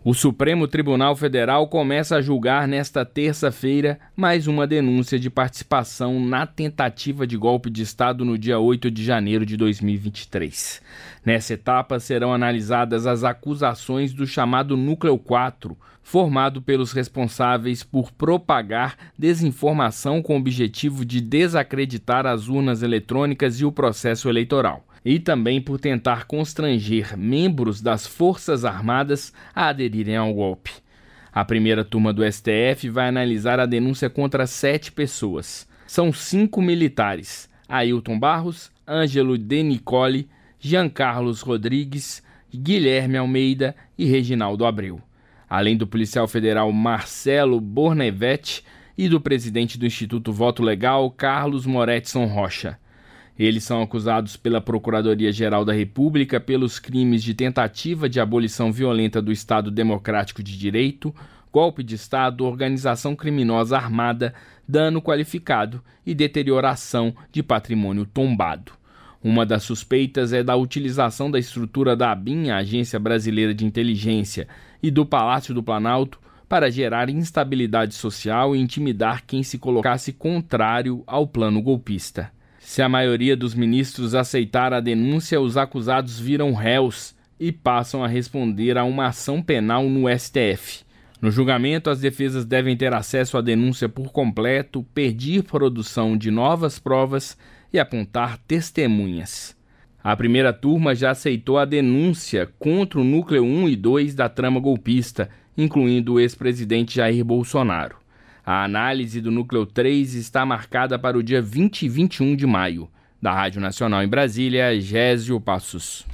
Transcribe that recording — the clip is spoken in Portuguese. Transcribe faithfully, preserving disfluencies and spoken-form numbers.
O Supremo Tribunal Federal começa a julgar nesta terça-feira mais uma denúncia de participação na tentativa de golpe de Estado no dia oito de janeiro de dois mil e vinte e três. Nessa etapa serão analisadas as acusações do chamado Núcleo quatro, formado pelos responsáveis por propagar desinformação com o objetivo de desacreditar as urnas eletrônicas e o processo eleitoral, e também por tentar constranger membros das Forças Armadas a aderirem ao golpe. A primeira turma do S T F vai analisar a denúncia contra sete pessoas. São cinco militares: Ailton Barros, Ângelo De Nicoli, Jean Carlos Rodrigues, Guilherme Almeida e Reginaldo Abreu, além do policial federal Marcelo Bornevetti e do presidente do Instituto Voto Legal, Carlos Moretson Rocha. Eles são acusados pela Procuradoria-Geral da República pelos crimes de tentativa de abolição violenta do Estado Democrático de Direito, golpe de Estado, organização criminosa armada, dano qualificado e deterioração de patrimônio tombado. Uma das suspeitas é da utilização da estrutura da ABIN, a Agência Brasileira de Inteligência, e do Palácio do Planalto para gerar instabilidade social e intimidar quem se colocasse contrário ao plano golpista. Se a maioria dos ministros aceitar a denúncia, os acusados viram réus e passam a responder a uma ação penal no S T F. No julgamento, as defesas devem ter acesso à denúncia por completo, pedir produção de novas provas e apontar testemunhas. A primeira turma já aceitou a denúncia contra o núcleo um e dois da trama golpista, incluindo o ex-presidente Jair Bolsonaro. A análise do núcleo três está marcada para o dia vinte e vinte e um de maio. Da Rádio Nacional em Brasília, Gésio Passos.